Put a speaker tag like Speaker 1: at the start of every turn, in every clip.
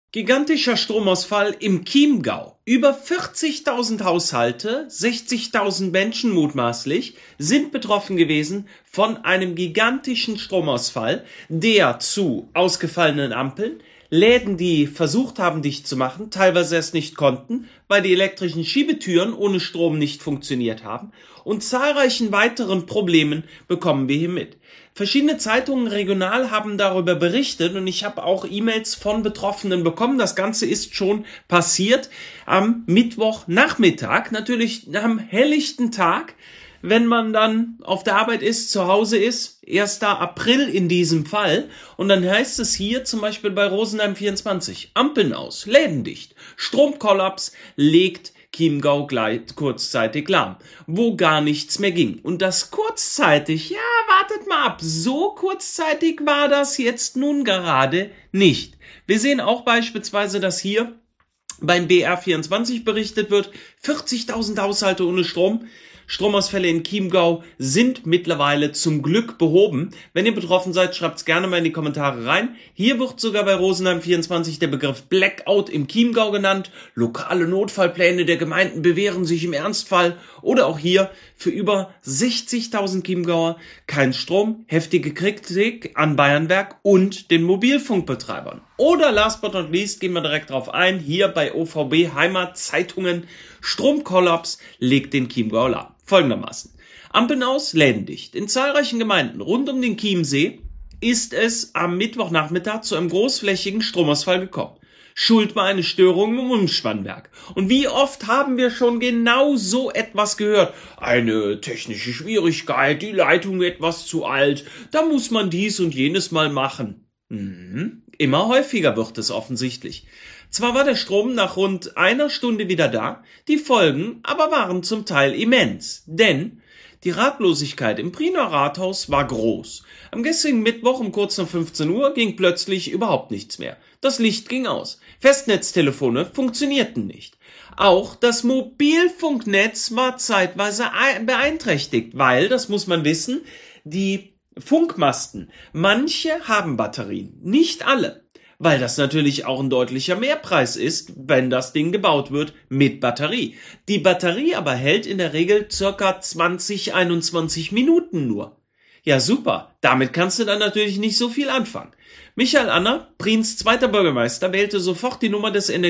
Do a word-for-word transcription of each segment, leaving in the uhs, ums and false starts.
Speaker 1: Gigantischer Stromausfall im Chiemgau. Über vierzigtausend Haushalte, sechzigtausend Menschen mutmaßlich, sind betroffen gewesen von einem gigantischen Stromausfall, der zu ausgefallenen Ampeln, Läden, die versucht haben, dicht zu machen, teilweise es nicht konnten, weil die elektrischen Schiebetüren ohne Strom nicht funktioniert haben, und zahlreichen weiteren Problemen bekommen wir hier mit. Verschiedene Zeitungen regional haben darüber berichtet und ich habe auch E-Mails von Betroffenen bekommen. Das Ganze ist schon passiert am Mittwochnachmittag, natürlich am helllichten Tag, wenn man dann auf der Arbeit ist, zu Hause ist, erster April in diesem Fall. Und dann heißt es hier zum Beispiel bei Rosenheim vierundzwanzig, Ampeln aus, Läden dicht, Stromkollaps legt Chiemgau gleich kurzzeitig lahm, wo gar nichts mehr ging. Und das kurzzeitig, ja, wartet mal ab, so kurzzeitig war das jetzt nun gerade nicht. Wir sehen auch beispielsweise, dass hier beim B R vierundzwanzig berichtet wird, vierzigtausend Haushalte ohne Strom. Stromausfälle in Chiemgau sind mittlerweile zum Glück behoben. Wenn ihr betroffen seid, schreibt's gerne mal in die Kommentare rein. Hier wird sogar bei Rosenheim vierundzwanzig der Begriff Blackout im Chiemgau genannt. Lokale Notfallpläne der Gemeinden bewähren sich im Ernstfall. Oder auch hier für über sechzigtausend Chiemgauer kein Strom, heftige Kritik an Bayernwerk und den Mobilfunkbetreibern. Oder last but not least gehen wir direkt drauf ein, hier bei O V B Heimatzeitungen, Stromkollaps legt den Chiemgau lahm. Folgendermaßen. Ampeln aus, Läden dicht. In zahlreichen Gemeinden rund um den Chiemsee ist es am Mittwochnachmittag zu einem großflächigen Stromausfall gekommen. Schuld war eine Störung im Umspannwerk. Und wie oft haben wir schon genau so etwas gehört? Eine technische Schwierigkeit, die Leitung etwas zu alt, da muss man dies und jenes mal machen. Mhm. Immer häufiger wird es offensichtlich. Zwar war der Strom nach rund einer Stunde wieder da, die Folgen aber waren zum Teil immens, denn die Ratlosigkeit im Priener Rathaus war groß. Am gestrigen Mittwoch um kurz nach fünfzehn Uhr ging plötzlich überhaupt nichts mehr. Das Licht ging aus. Festnetztelefone funktionierten nicht. Auch das Mobilfunknetz war zeitweise beeinträchtigt, weil, das muss man wissen, die Funkmasten, manche haben Batterien, nicht alle. Weil das natürlich auch ein deutlicher Mehrpreis ist, wenn das Ding gebaut wird mit Batterie. Die Batterie aber hält in der Regel circa zwanzig, einundzwanzig Minuten nur. Ja super, damit kannst du dann natürlich nicht so viel anfangen. Michael Anner, Priens zweiter Bürgermeister, wählte sofort die Nummer des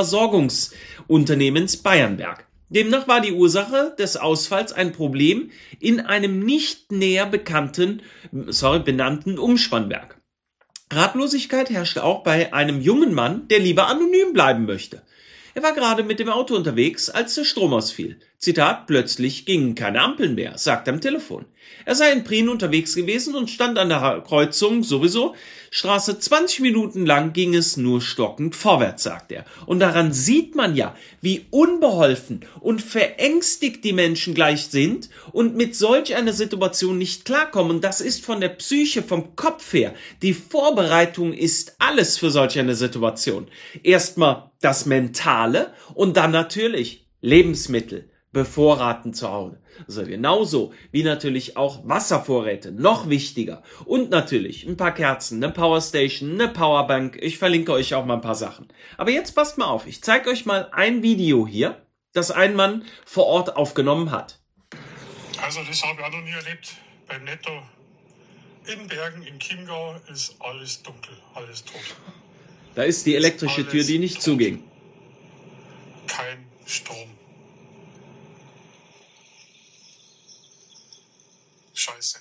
Speaker 1: Energieversorgungsunternehmens Bayernwerk. Demnach war die Ursache des Ausfalls ein Problem in einem nicht näher bekannten, sorry, benannten Umspannwerk. Ratlosigkeit herrschte auch bei einem jungen Mann, der lieber anonym bleiben möchte. Er war gerade mit dem Auto unterwegs, als der Strom ausfiel. Zitat, plötzlich gingen keine Ampeln mehr, sagt er am Telefon. Er sei in Prien unterwegs gewesen und stand an der Kreuzung sowieso. Straße zwanzig Minuten lang ging es nur stockend vorwärts, sagt er. Und daran sieht man ja, wie unbeholfen und verängstigt die Menschen gleich sind und mit solch einer Situation nicht klarkommen. Und das ist von der Psyche, vom Kopf her. Die Vorbereitung ist alles für solch eine Situation. Erstmal das Mentale und dann natürlich Lebensmittel bevorraten zu Hause. Also genauso wie natürlich auch Wasservorräte, noch wichtiger. Und natürlich ein paar Kerzen, eine Powerstation, eine Powerbank. Ich verlinke euch auch mal ein paar Sachen. Aber jetzt passt mal auf, ich zeige euch mal ein Video hier, das ein Mann vor Ort aufgenommen hat.
Speaker 2: Also das habe ich auch noch nie erlebt beim Netto. In Bergen, im Chiemgau ist alles dunkel, alles tot.
Speaker 1: Da ist die elektrische Tür, die nicht zuging.
Speaker 2: Kein Strom. Scheiße.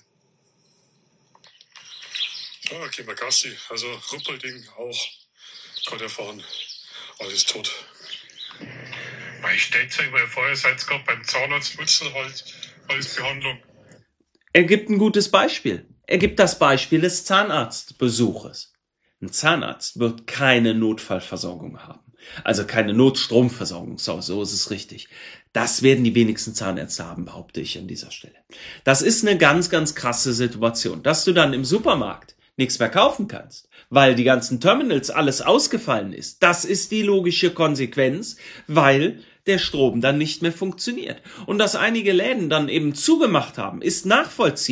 Speaker 2: Ja, gehen wir Gassi. Also Ruppelding auch. Gott erfahren. Alles tot. Ich stelle euch mal vor, ihr seid gerade beim Zahnarzt Wurzelhalsbehandlung.
Speaker 1: Er gibt ein gutes Beispiel. Er gibt das Beispiel des Zahnarztbesuches. Ein Zahnarzt wird keine Notfallversorgung haben. Also keine Notstromversorgung, so, so ist es richtig. Das werden die wenigsten Zahnärzte haben, behaupte ich an dieser Stelle. Das ist eine ganz, ganz krasse Situation, dass du dann im Supermarkt nichts mehr kaufen kannst, weil die ganzen Terminals alles ausgefallen ist. Das ist die logische Konsequenz, weil der Strom dann nicht mehr funktioniert. Und dass einige Läden dann eben zugemacht haben, ist nachvollziehbar.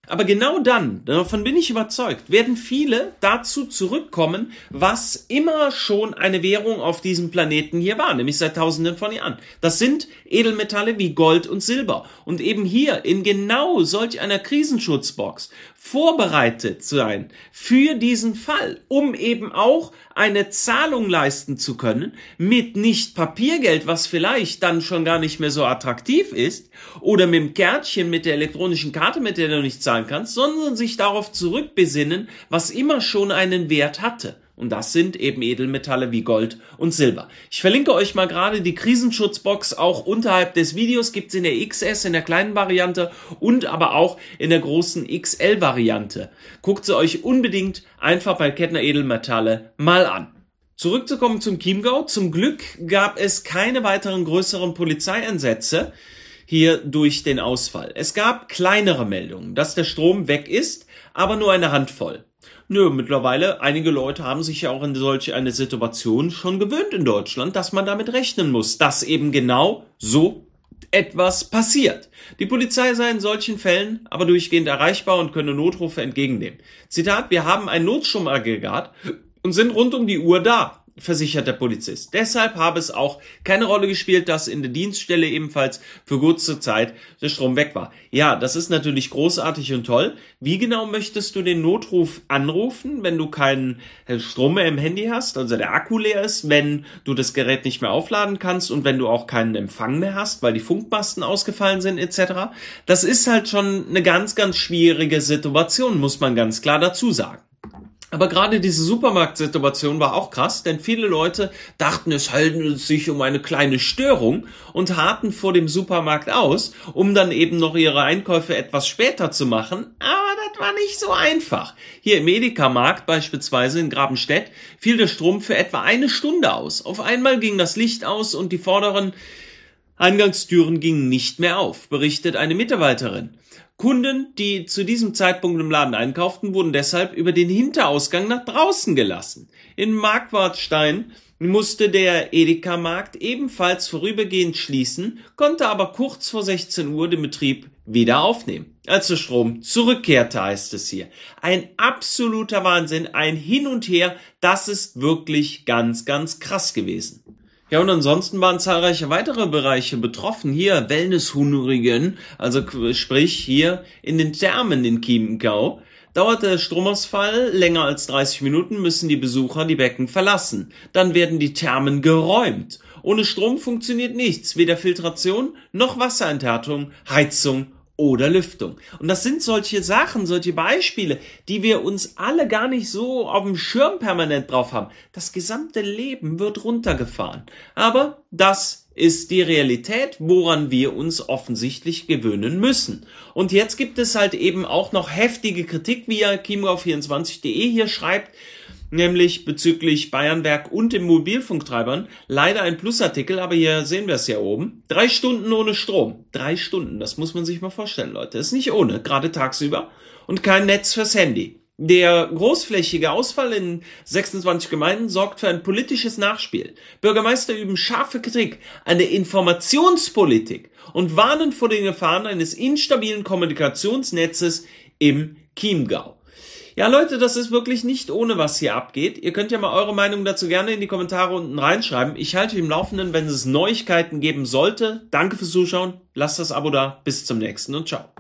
Speaker 1: Aber genau dann, davon bin ich überzeugt, werden viele dazu zurückkommen, was immer schon eine Währung auf diesem Planeten hier war, nämlich seit Tausenden von Jahren. Das sind Edelmetalle wie Gold und Silber. Und eben hier in genau solch einer Krisenschutzbox vorbereitet sein für diesen Fall, um eben auch eine Zahlung leisten zu können mit nicht Papiergeld, was vielleicht dann schon gar nicht mehr so attraktiv ist, oder mit dem Kärtchen, mit der elektronischen Karte, mit der du nicht zahlen kannst, sondern sich darauf zurückbesinnen, was immer schon einen Wert hatte. Und das sind eben Edelmetalle wie Gold und Silber. Ich verlinke euch mal gerade die Krisenschutzbox auch unterhalb des Videos. Gibt's in der X S, in der kleinen Variante und aber auch in der großen X L-Variante. Guckt sie euch unbedingt einfach bei Kettner Edelmetalle mal an. Zurückzukommen zum Chiemgau. Zum Glück gab es keine weiteren größeren Polizeieinsätze hier durch den Ausfall. Es gab kleinere Meldungen, dass der Strom weg ist, aber nur eine Handvoll. Nö, mittlerweile, einige Leute haben sich ja auch in solch eine Situation schon gewöhnt in Deutschland, dass man damit rechnen muss, dass eben genau so etwas passiert. Die Polizei sei in solchen Fällen aber durchgehend erreichbar und könne Notrufe entgegennehmen. Zitat, wir haben ein Notstromaggregat und sind rund um die Uhr da, versichert der Polizist. Deshalb habe es auch keine Rolle gespielt, dass in der Dienststelle ebenfalls für kurze Zeit der Strom weg war. Ja, das ist natürlich großartig und toll. Wie genau möchtest du den Notruf anrufen, wenn du keinen Strom mehr im Handy hast, also der Akku leer ist, wenn du das Gerät nicht mehr aufladen kannst und wenn du auch keinen Empfang mehr hast, weil die Funkmasten ausgefallen sind et cetera? Das ist halt schon eine ganz, ganz schwierige Situation, muss man ganz klar dazu sagen. Aber gerade diese Supermarktsituation war auch krass, denn viele Leute dachten, es handelt sich um eine kleine Störung und harrten vor dem Supermarkt aus, um dann eben noch ihre Einkäufe etwas später zu machen. Aber das war nicht so einfach. Hier im Edeka-Markt beispielsweise in Grabenstedt fiel der Strom für etwa eine Stunde aus. Auf einmal ging das Licht aus und die vorderen Eingangstüren gingen nicht mehr auf, berichtet eine Mitarbeiterin. Kunden, die zu diesem Zeitpunkt im Laden einkauften, wurden deshalb über den Hinterausgang nach draußen gelassen. In Marquardstein musste der Edeka-Markt ebenfalls vorübergehend schließen, konnte aber kurz vor sechzehn Uhr den Betrieb wieder aufnehmen. Als der Strom zurückkehrte, heißt es hier. Ein absoluter Wahnsinn, ein Hin und Her, das ist wirklich ganz, ganz krass gewesen. Ja, und ansonsten waren zahlreiche weitere Bereiche betroffen. Hier Wellnesshungrigen, also sprich hier in den Thermen in Chiemgau. Dauert der Stromausfall länger als dreißig Minuten, müssen die Besucher die Becken verlassen. Dann werden die Thermen geräumt. Ohne Strom funktioniert nichts, weder Filtration noch Wasserenthärtung, Heizung oder Lüftung. Und das sind solche Sachen, solche Beispiele, die wir uns alle gar nicht so auf dem Schirm permanent drauf haben. Das gesamte Leben wird runtergefahren. Aber das ist die Realität, woran wir uns offensichtlich gewöhnen müssen. Und jetzt gibt es halt eben auch noch heftige Kritik, wie ja chiemgau vierundzwanzig punkt de hier schreibt, nämlich bezüglich Bayernwerk und den Mobilfunktreibern. Leider ein Plusartikel, aber hier sehen wir es ja oben. Drei Stunden ohne Strom. Drei Stunden, das muss man sich mal vorstellen, Leute. Ist nicht ohne, gerade tagsüber. Und kein Netz fürs Handy. Der großflächige Ausfall in sechsundzwanzig Gemeinden sorgt für ein politisches Nachspiel. Bürgermeister üben scharfe Kritik an der Informationspolitik und warnen vor den Gefahren eines instabilen Kommunikationsnetzes im Chiemgau. Ja, Leute, das ist wirklich nicht ohne, was hier abgeht. Ihr könnt ja mal eure Meinung dazu gerne in die Kommentare unten reinschreiben. Ich halte euch im Laufenden, wenn es Neuigkeiten geben sollte. Danke fürs Zuschauen, lasst das Abo da, bis zum nächsten und ciao.